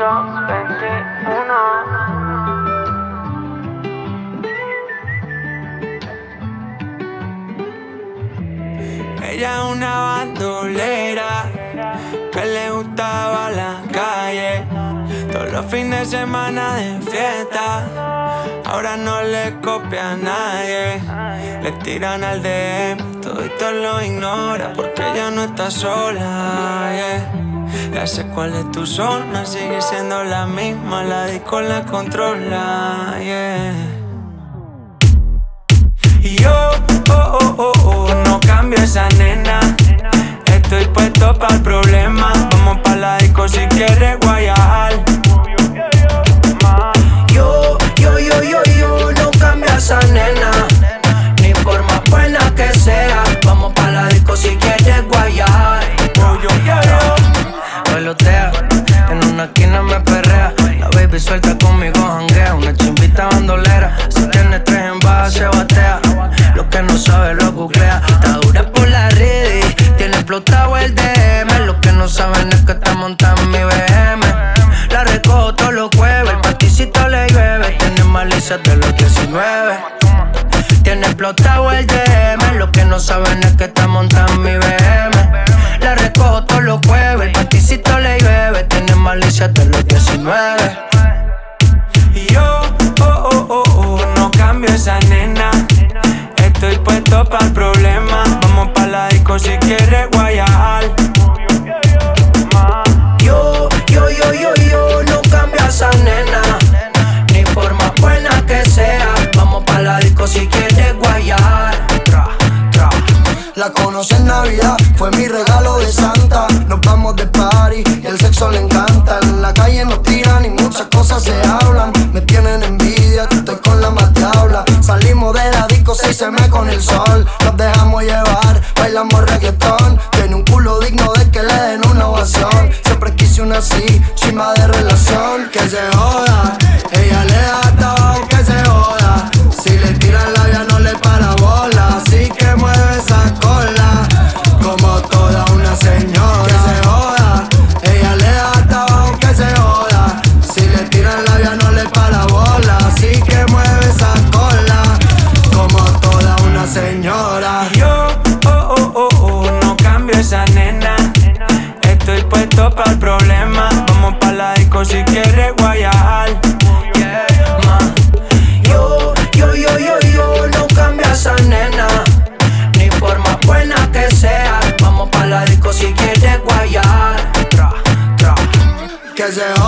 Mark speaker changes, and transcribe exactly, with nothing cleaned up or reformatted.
Speaker 1: Piso veintiuno.
Speaker 2: Ella es una bandolera que le gustaba la calle. Todos los fines de semana de fiesta. Ahora no le copia a nadie. Le tiran al D M, todito lo ignora porque ella no está sola, yeah. Ya sé cuál es tu zona, sigue siendo la misma. La disco la controla, yeah. Y yo, oh, oh, oh, oh, no cambio esa nena. Estoy puesto para el problema. Vamos pa' la disco si quieres guayar.
Speaker 3: Yo, yo, yo, yo, yo, no cambio esa nena. Ni por más buena que sea. Vamos pa' la disco si quieres guayar.
Speaker 2: Oh, yo, yo, yo.
Speaker 3: Bailotea, en una esquina me perrea. La baby suelta conmigo janguea. Una chimbita bandolera. Si tiene tres en baja se batea. Lo que no sabe lo googlea. Está dura por la red, tiene explotado el D M. Lo que no saben es que está montada en mi B M. La recojo todos los jueves, el paticito le llueve. Tiene malicia de los diecinueve. Tiene explotado el D M. Lo que no saben es que está montada en mi B M. La recojo todos los jueves, el paticito le llueve. Tiene malicia de los diecinueve.
Speaker 2: Y yo, oh, oh, oh, oh, no cambio esa nena. Estoy puesto para el problema. Vamos pa' la disco si quieres guayar.
Speaker 3: Yo, yo, yo, yo, yo, no cambio a esa nena. Ni por más buena que sea. Vamos pa' la disco si quieres guayar. Tra, tra.
Speaker 4: La conocí en Navidad, fue mi regalo de Santa. Nos vamos de party y el sexo le encanta. En la calle nos tiran y muchas cosas se hablan. Me tienen envidia, que estoy con la más diabla. Salimos de la disco, seis eme con el sol. Nos dejamos llevar, bailamos reggaetón. Tiene un culo digno de que le den una ovación. Siempre quise una así, chimba de relación. Que se joda, ella le da todo, que se joda. Si le tira el labia no le para bola. Así que mueve esa cola, como toda una señora. Que se joda, ella le da todo, que se joda. Si le tira el labia no le para bola. Así que mueve esa cola, como toda una señora.
Speaker 2: Yo, oh, oh, oh, oh, no cambio esa nena. Estoy puesto para el problema. Vamos pa' la disco si quieres guayar.
Speaker 3: Yeah, ma. Yo, yo, yo, yo, yo, no cambio a esa nena. Ni por más buena que sea. Vamos pa' la disco si quieres guayar. Tra, tra.
Speaker 4: Que se